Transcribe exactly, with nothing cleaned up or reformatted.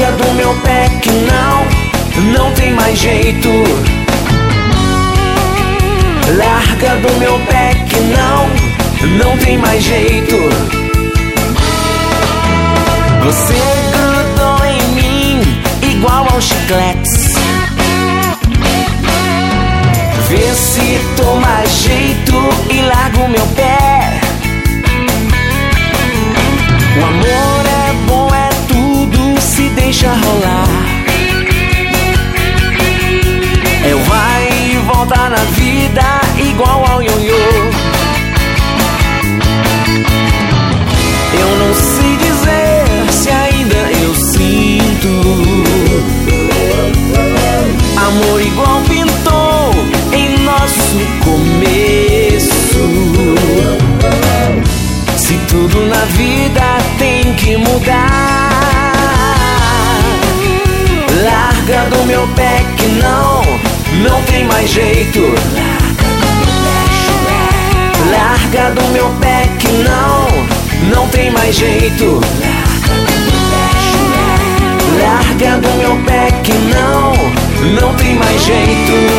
Larga do meu pé que não, não tem mais jeito. Larga do meu pé que não, não tem mais jeito. Você grudou em mim igual aos chicletes. Vê se toma jeito e larga o meu pé. O amor é bom, é tudo, se deixa rolar. É o vai e volta na vida igual ao ioiô. Eu não sei dizer se ainda eu sinto amor igual pintou em nosso começo. Se tudo na vida tem que mudar, larga do meu pé que não, não tem mais jeito. Larga do meu pé que não, não tem mais jeito. Larga do meu pé que não, não tem mais jeito.